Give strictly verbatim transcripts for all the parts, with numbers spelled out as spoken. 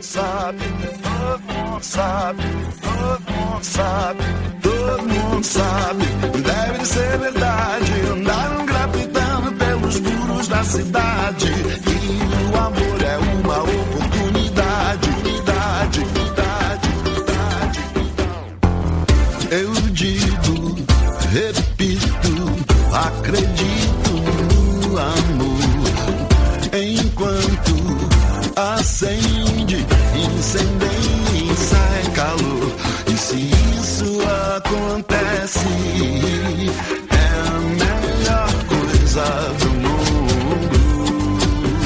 sabe, todo mundo sabe, todo mundo sabe, todo mundo sabe. Deve ser verdade, andaram grafitando pelos muros da cidade. E o amor é uma oportunidade, unidade, unidade, unidade. Eu digo, repito, acredito no amor. Enquanto acende, incendeia e sai calor. E se isso acontece, é a melhor coisa do mundo.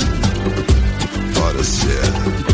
Ora se é.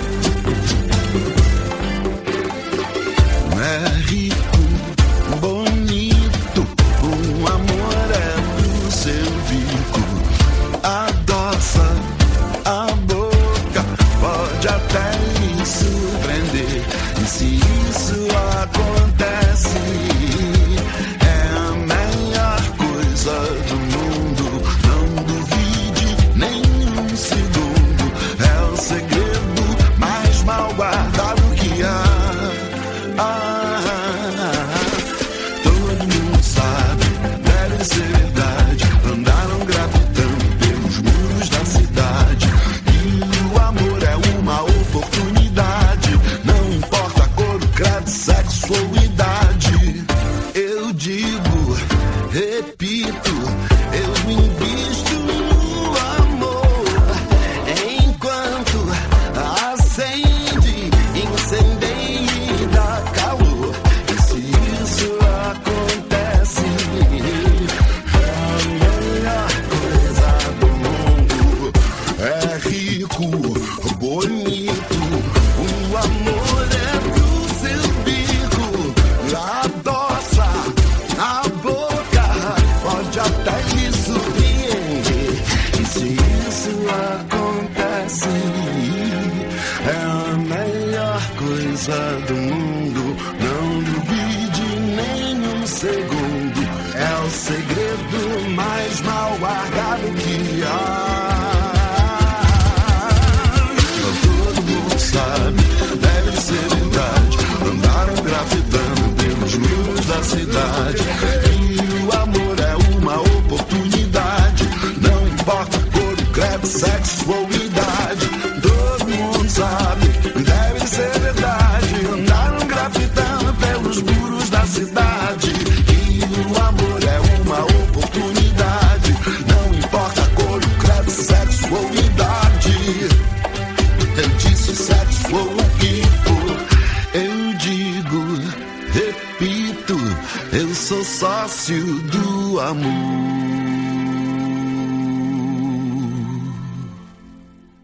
É rico, bonito, o amor é do seu bico. Adoça a boca, pode até lhe surpreender. E se isso acontece, é a melhor coisa do mundo. Não duvide nem um segundo, é o segredo mais mal guardado que há. Ah, todo mundo sabe, deve ser verdade, andaram gravitando pelos muros da cidade. E o amor é uma oportunidade, não importa a cor, o credo, sexo ou idade. Eu digo, repito, eu me invisto no amor. Enquanto acende, incendeia e dá calor. E se isso acontece, é a melhor coisa do mundo. É rico, bonito, o amor é do seu bico. Adoça a boca, pode até lhe surpreender. E se isso acontece, é a melhor coisa do mundo. Não duvide nem um segundo, é o segredo mais mal guardado que há. Todo mundo sabe, deve ser verdade, andaram grafitando pelos muros da cidade. E o amor é uma oportunidade, não importa a cor, credo, sexo ou idade. Todo mundo sabe, deve ser verdade, andaram grafitando pelos muros da cidade. E o amor é uma oportunidade, não importa a cor, credo, sexo ou idade. Eu disse sexo ou o que for, eu digo, repito, eu sou sócio do amor.